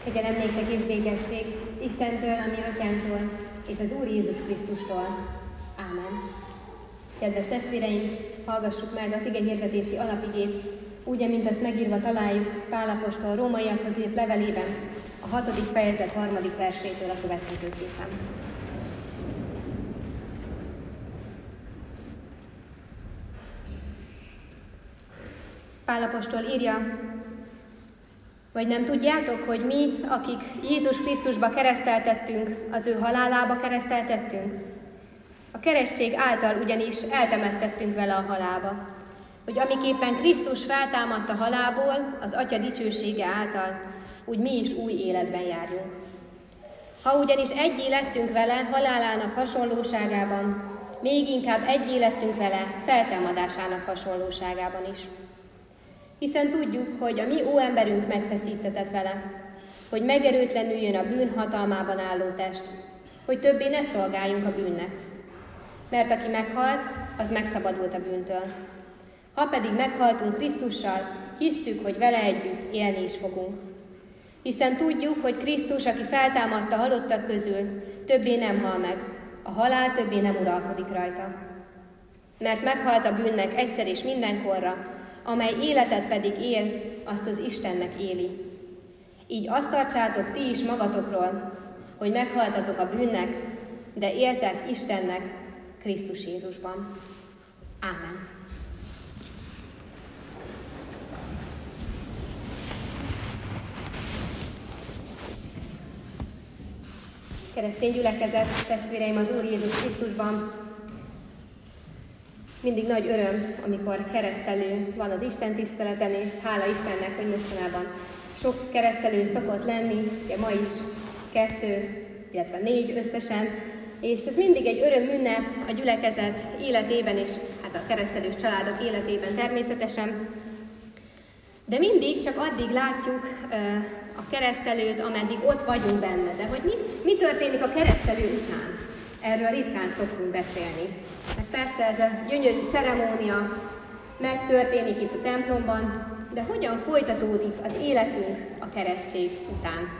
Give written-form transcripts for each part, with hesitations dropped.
Kegyelem néktek és békesség Istentől, ami Atyánktól, és az Úr Jézus Krisztustól. Ámen. Kedves testvéreim, hallgassuk meg az igehirdetési alapigét, úgy, amint azt megírva találjuk Pál apostol rómaiakhoz írt levelében, a 6. fejezet 3. versétől a következőképpen. Pál apostol írja: vagy nem tudjátok, hogy mi, akik Jézus Krisztusba kereszteltettünk, az ő halálába kereszteltettünk? A keresztség által ugyanis eltemettettünk vele a halálba, hogy amiképpen Krisztus feltámadt a halálból, az Atya dicsősége által, úgy mi is új életben járjunk. Ha ugyanis egyé lettünk vele halálának hasonlóságában, még inkább egyé leszünk vele feltámadásának hasonlóságában is. Hiszen tudjuk, hogy a mi óemberünk megfeszítetett vele, hogy megerőtlenüljön a bűn hatalmában álló test, hogy többé ne szolgáljunk a bűnnek. Mert aki meghalt, az megszabadult a bűntől. Ha pedig meghaltunk Krisztussal, hisszük, hogy vele együtt élni is fogunk. Hiszen tudjuk, hogy Krisztus, aki feltámadta halottak közül, többé nem hal meg, a halál többé nem uralkodik rajta. Mert meghalt a bűnnek egyszer és mindenkorra, amely életet pedig él, azt az Istennek éli. Így azt tartsátok ti is magatokról, hogy meghaltatok a bűnnek, de éltek Istennek Krisztus Jézusban. Ámen. Keresztény gyülekezet, testvéreim az Úr Jézus Krisztusban, mindig nagy öröm, amikor keresztelő van az Isten tiszteleten, és hála Istennek, hogy mostanában sok keresztelő szokott lenni, ugye ma is 2, illetve 4 összesen, és ez mindig egy öröm ünnep a gyülekezet életében, és hát a keresztelős családok életében természetesen. De mindig csak addig látjuk a keresztelőt, ameddig ott vagyunk benne. De hogy mi történik a keresztelő után? Erről ritkán szoktunk beszélni. Mert persze ez a gyönyörű ceremónia megtörténik itt a templomban, de hogyan folytatódik az életünk a keresztség után?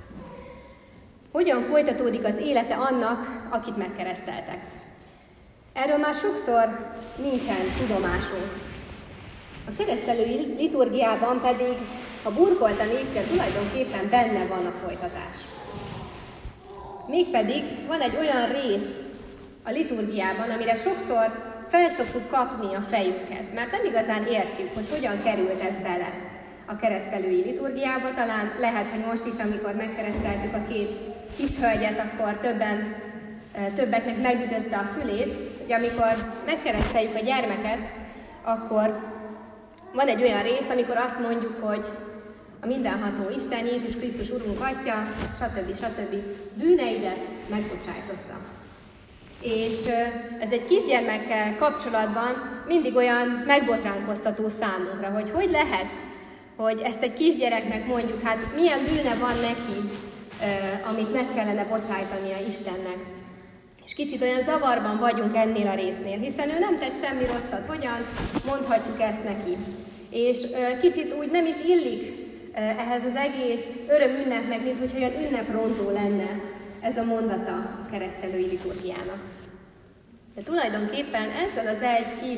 Hogyan folytatódik az élete annak, akit megkereszteltek? Erről már sokszor nincsen tudomásunk. A keresztelői liturgiában pedig, ha burkoltan is, de tulajdonképpen benne van a folytatás. Mégpedig van egy olyan rész a liturgiában, amire sokszor fel szoktuk kapni a fejünket, mert nem igazán értjük, hogy hogyan került ez bele a keresztelői liturgiába. Talán lehet, hogy most is, amikor megkereszteltük a 2 kishölgyet, akkor többeknek megütötte a fülét, hogy amikor megkereszteljük a gyermeket, akkor van egy olyan rész, amikor azt mondjuk, hogy a mindenható Isten, Jézus Krisztus Urunk Atya, stb. Bűneidet megbocsájtotta. És ez egy kisgyermekkel kapcsolatban mindig olyan megbotránkoztató számunkra, hogy lehet, hogy ezt egy kisgyereknek mondjuk, hát milyen bűne van neki, amit meg kellene bocsájtania Istennek. És kicsit olyan zavarban vagyunk ennél a résznél, hiszen ő nem tett semmi rosszat, hogyan mondhatjuk ezt neki. És kicsit úgy nem is illik ehhez az egész örömünnepnek, mint hogyha olyan ünneprontó lenne ez a mondata a keresztelői liturgiának. De tulajdonképpen ezzel az egy kis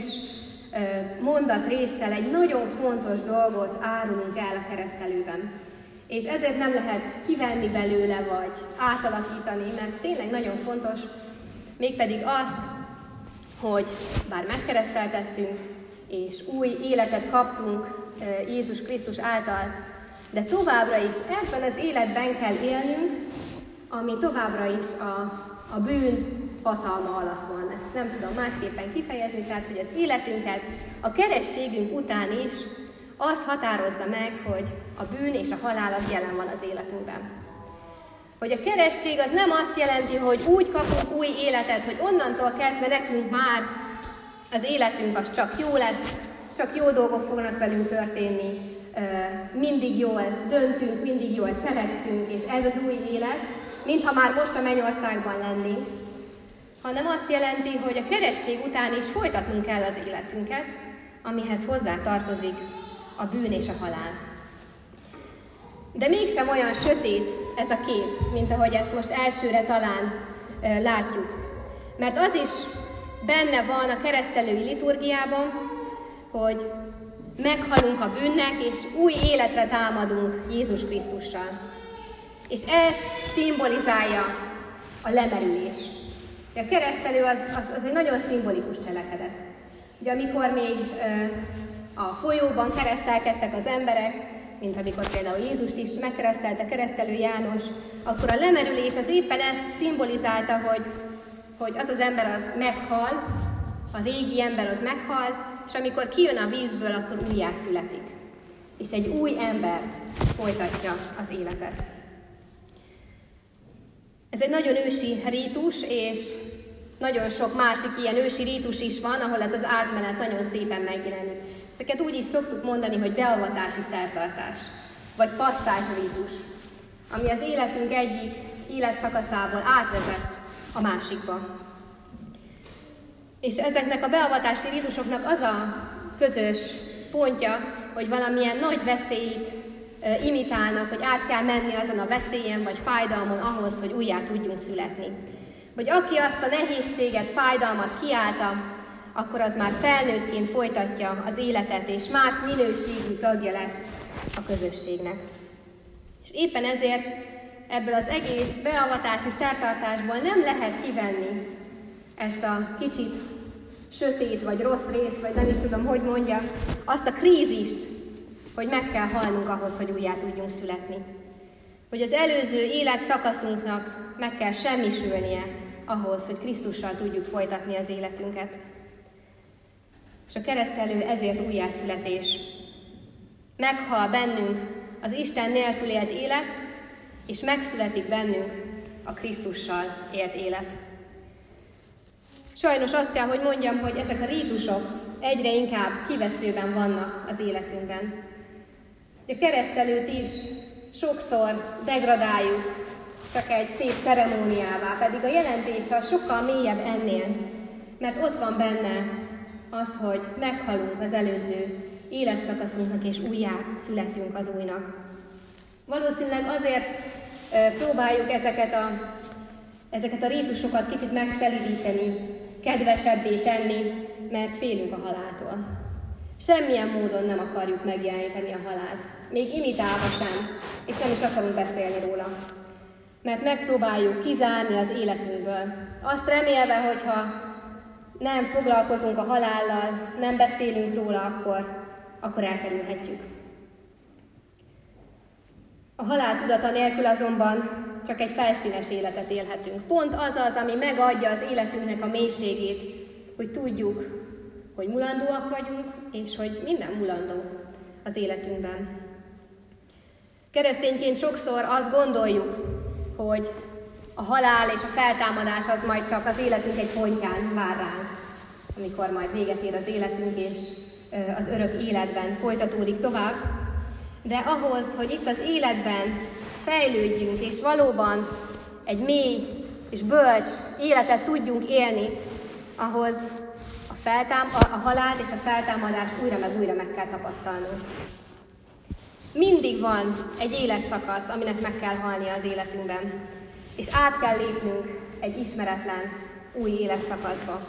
mondatrésszel egy nagyon fontos dolgot árulunk el a keresztelőben. És ezért nem lehet kivenni belőle, vagy átalakítani, mert tényleg nagyon fontos, mégpedig azt, hogy bár megkereszteltettünk, és új életet kaptunk Jézus Krisztus által, de továbbra is ebben az életben kell élnünk, ami továbbra is a bűn hatalma alatt van. Ezt nem tudom másképpen kifejezni, tehát hogy az életünket a keresztségünk után is az határozza meg, hogy a bűn és a halál az jelen van az életünkben. Hogy a keresztség az nem azt jelenti, hogy úgy kapunk új életet, hogy onnantól kezdve nekünk már az életünk az csak jó lesz, csak jó dolgok fognak velünk történni, mindig jól döntünk, mindig jól cselekszünk, és ez az új élet, mintha már most a mennyországban lennénk, hanem azt jelenti, hogy a keresztség után is folytatnunk kell az életünket, amihez hozzá tartozik a bűn és a halál. De mégsem olyan sötét ez a kép, mint ahogy ezt most elsőre talán látjuk. Mert az is benne van a keresztelői liturgiában, hogy meghalunk a bűnnek, és új életre támadunk Jézus Krisztussal. És ezt szimbolizálja a lemerülés. A keresztelő az egy nagyon szimbolikus cselekedet. Ugye amikor még a folyóban keresztelkedtek az emberek, mint amikor például Jézust is megkeresztelte keresztelő János, akkor a lemerülés az éppen ezt szimbolizálta, hogy az az ember az meghal, a régi ember az meghal, és amikor kijön a vízből, akkor újjászületik. És egy új ember folytatja az életet. Ez egy nagyon ősi rítus, és nagyon sok másik ilyen ősi rítus is van, ahol ez az átmenet nagyon szépen megjelenik. Ezeket úgy is szoktuk mondani, hogy beavatási szertartás, vagy passzázs rítus, ami az életünk egyik életszakaszából átvezet a másikba. És ezeknek a beavatási rítusoknak az a közös pontja, hogy valamilyen nagy veszélyt imitálnak, hogy át kell menni azon a veszélyen vagy fájdalmon ahhoz, hogy újjá tudjunk születni. Vagy aki azt a nehézséget, fájdalmat kiállta, akkor az már felnőttként folytatja az életet, és más minőségű tagja lesz a közösségnek. És éppen ezért ebből az egész beavatási szertartásból nem lehet kivenni ezt a kicsit sötét, vagy rossz részt, vagy nem is tudom, hogy mondja, azt a krízist, hogy meg kell halnunk ahhoz, hogy újjá tudjunk születni. Hogy az előző életszakaszunknak meg kell semmisülnie ahhoz, hogy Krisztussal tudjuk folytatni az életünket. És a keresztelő ezért újjászületés. Meghal bennünk az Isten nélkül élt élet, és megszületik bennünk a Krisztussal élt élet. Sajnos azt kell, hogy mondjam, hogy ezek a rítusok egyre inkább kiveszőben vannak az életünkben. A keresztelőt is sokszor degradáljuk csak egy szép ceremóniává, pedig a jelentése sokkal mélyebb ennél, mert ott van benne az, hogy meghalunk az előző életszakaszunknak, és újjá születünk az újnak. Valószínűleg azért próbáljuk ezeket a rítusokat kicsit megszelidíteni, kedvesebbé tenni, mert félünk a haláltól. Semmilyen módon nem akarjuk megjeleníteni a halált, még imitálva sem, és nem is akarunk beszélni róla. Mert megpróbáljuk kizárni az életünkből. Azt remélve, hogyha nem foglalkozunk a halállal, nem beszélünk róla, akkor elkerülhetjük. A halál tudata nélkül azonban csak egy felszínes életet élhetünk. Pont az, ami megadja az életünknek a mélységét, hogy tudjuk, hogy mulandóak vagyunk, és hogy minden mulandó az életünkben. Keresztényként sokszor azt gondoljuk, hogy a halál és a feltámadás az majd csak az életünk egy pontján vár ránk, amikor majd véget ér az életünk, és az örök életben folytatódik tovább. De ahhoz, hogy itt az életben fejlődjünk, és valóban egy mély és bölcs életet tudjunk élni, ahhoz a halált és a feltámadást újra meg kell tapasztalnunk. Mindig van egy életszakasz, aminek meg kell halnia az életünkben, és át kell lépnünk egy ismeretlen új életszakaszba.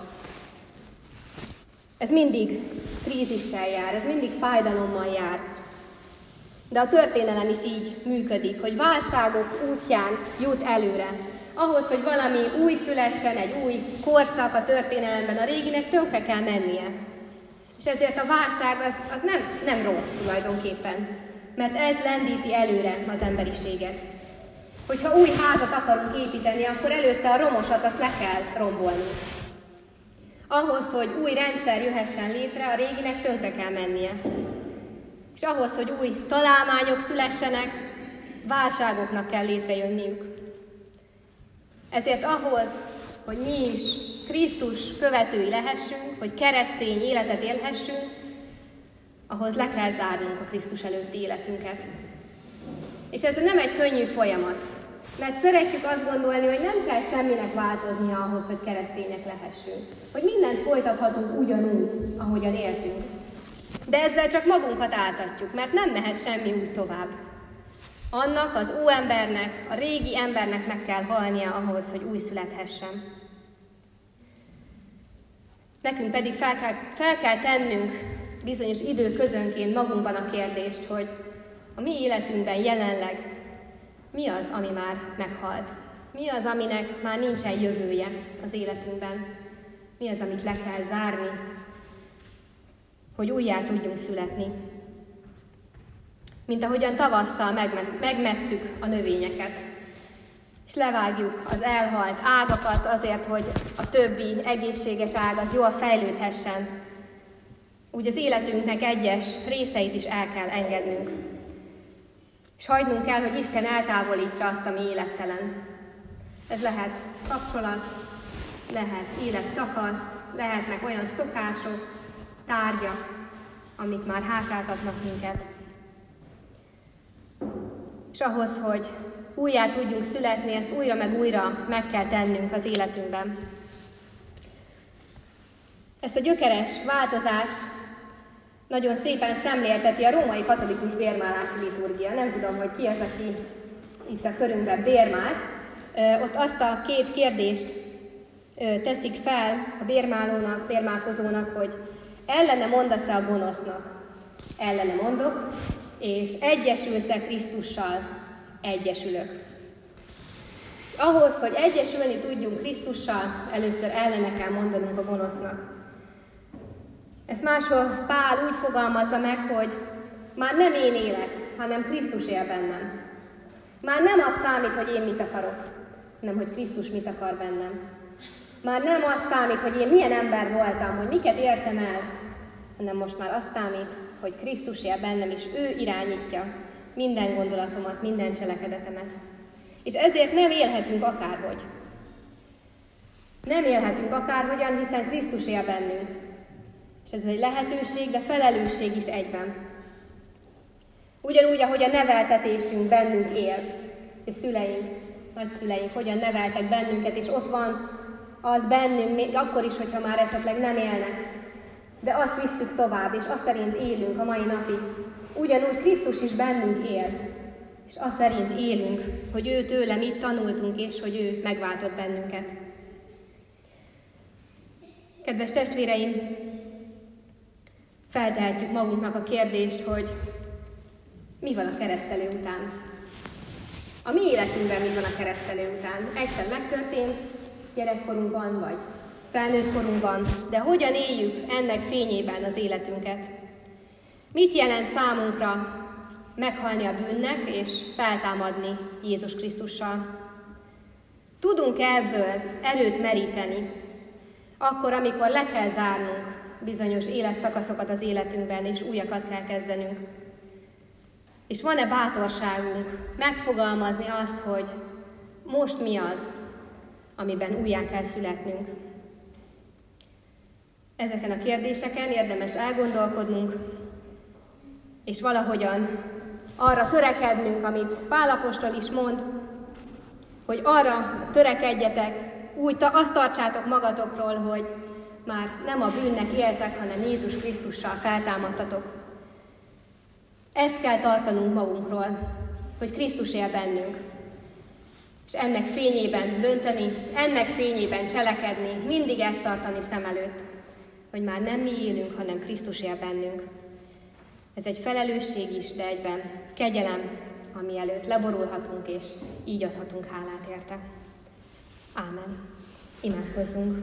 Ez mindig krízissel jár, ez mindig fájdalommal jár. De a történelem is így működik, hogy válságok útján jut előre. Ahhoz, hogy valami új szülessen, egy új korszak a történelemben, a réginek tönkre kell mennie. És ezért a válság az nem rossz tulajdonképpen, mert ez lendíti előre az emberiséget. Hogyha új házat akarunk építeni, akkor előtte a romosat azt le kell rombolni. Ahhoz, hogy új rendszer jöhessen létre, a réginek tönkre kell mennie. És ahhoz, hogy új találmányok szülessenek, válságoknak kell létrejönniük. Ezért ahhoz, hogy mi is Krisztus követői lehessünk, hogy keresztény életet élhessünk, ahhoz le kell zárnunk a Krisztus előtti életünket. És ez nem egy könnyű folyamat, mert szeretjük azt gondolni, hogy nem kell semminek változnia ahhoz, hogy keresztények lehessünk. Hogy mindent folytathatunk ugyanúgy, ahogyan éltünk. De ezzel csak magunkat áltatjuk, mert nem mehet semmi úgy tovább. Annak az óembernek, a régi embernek meg kell halnia ahhoz, hogy új születhessen. Nekünk pedig fel kell tennünk bizonyos időközönként magunkban a kérdést, hogy a mi életünkben jelenleg mi az, ami már meghalt? Mi az, aminek már nincsen jövője az életünkben? Mi az, amit le kell zárni, hogy újjá tudjunk születni? Mint ahogyan tavasszal megmetszük a növényeket, és levágjuk az elhalt ágakat azért, hogy a többi egészséges ág az jól fejlődhessen. Úgy az életünknek egyes részeit is el kell engednünk. És hagynunk kell, hogy Isten eltávolítsa azt, ami élettelen. Ez lehet kapcsolat, lehet életszakasz, lehetnek olyan szokások, tárgyak, amik már hátráltatnak minket. És ahhoz, hogy újjá tudjunk születni, ezt újra meg újra meg kell tennünk az életünkben. Ezt a gyökeres változást nagyon szépen szemlélteti a római katolikus bérmálási liturgia. Nem tudom, hogy ki az, aki itt a körünkben bérmált. Ott azt a két kérdést teszik fel a bérmálónak, bérmálkozónak, hogy ellene mondasz-e a gonosznak? Ellene mondok, és egyesülsz-e Krisztussal? Egyesülök. Ahhoz, hogy egyesülni tudjunk Krisztussal, először ellene kell mondanunk a gonosznak. Ezt máshol Pál úgy fogalmazza meg, hogy már nem én élek, hanem Krisztus él bennem. Már nem az számít, hogy én mit akarok, hanem hogy Krisztus mit akar bennem. Már nem az számít, hogy én milyen ember voltam, hogy miket értem el, hanem most már az számít, hogy Krisztus él bennem, és ő irányítja minden gondolatomat, minden cselekedetemet. És ezért nem élhetünk akárhogy. Nem élhetünk akárhogyan, hiszen Krisztus él bennünk. És ez egy lehetőség, de felelősség is egyben. Ugyanúgy, ahogy a neveltetésünk bennünk él, és szüleink, nagyszüleink hogyan neveltek bennünket, és ott van az bennünk, még akkor is, hogyha már esetleg nem élnek. De azt visszük tovább, és azt szerint élünk a mai napig. Ugyanúgy Krisztus is bennünk él, és azt szerint élünk, hogy ő tőle mit tanultunk, és hogy ő megváltott bennünket. Kedves testvéreim, feltehetjük magunknak a kérdést, hogy mi van a keresztelő után? A mi életünkben mi van a keresztelő után? Egyszer megtörtént gyerekkorunkban, vagy felnőtt korunkban, de hogyan éljük ennek fényében az életünket? Mit jelent számunkra meghalni a bűnnek és feltámadni Jézus Krisztussal? Tudunk ebből erőt meríteni, akkor, amikor le kell zárnunk bizonyos életszakaszokat az életünkben, és újakat kell kezdenünk? És van-e bátorságunk megfogalmazni azt, hogy most mi az, amiben újjá kell születnünk? Ezeken a kérdéseken érdemes elgondolkodnunk, és valahogyan arra törekednünk, amit Pál apostol is mond, hogy arra törekedjetek, úgy azt tartsátok magatokról, hogy már nem a bűnnek éltek, hanem Jézus Krisztussal feltámadtatok. Ezt kell tartanunk magunkról, hogy Krisztus él bennünk, és ennek fényében dönteni, ennek fényében cselekedni, mindig ezt tartani szem előtt, hogy már nem mi élünk, hanem Krisztus él bennünk. Ez egy felelősség is, de egyben kegyelem, ami előtt leborulhatunk, és így adhatunk hálát érte. Ámen. Imádkozzunk.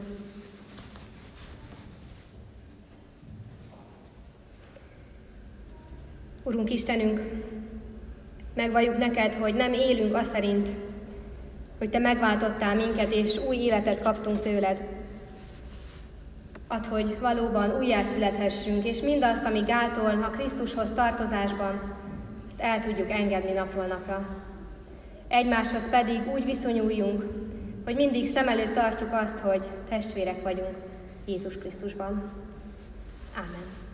Urunk Istenünk, megvalljuk neked, hogy nem élünk azt szerint, hogy te megváltottál minket, és új életet kaptunk tőled. Add, hogy valóban újjászülethessünk, és mindazt, ami gátol a Krisztushoz tartozásban, ezt el tudjuk engedni napról napra. Egymáshoz pedig úgy viszonyuljunk, hogy mindig szem előtt tartsuk azt, hogy testvérek vagyunk Jézus Krisztusban. Ámen.